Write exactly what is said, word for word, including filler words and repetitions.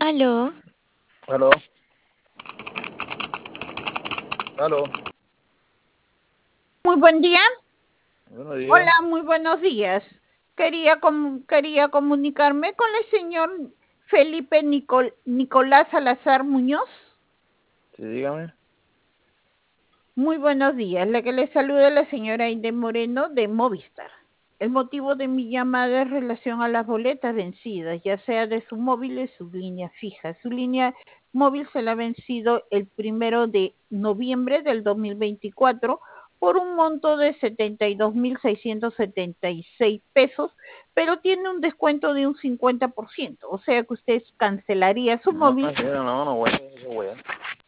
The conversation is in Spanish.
Aló. Aló. Aló. Muy buen día. Buenos días. Hola, muy buenos días. Quería, com- quería comunicarme con el señor Felipe Nicol- Nicolás Salazar Muñoz. Sí, dígame. Muy buenos días. La que le saluda es la señora Aide Moreno de Movistar. El motivo de mi llamada es relación a las boletas vencidas, ya sea de su móvil y su línea fija. Su línea móvil se la ha vencido el primero de noviembre del dos mil veinticuatro por un monto de setenta y dos mil seiscientos setenta y seis pesos, pero tiene un descuento de un cincuenta por ciento, o sea que usted cancelaría su No, móvil. señora, no, no voy a hacer esa wea.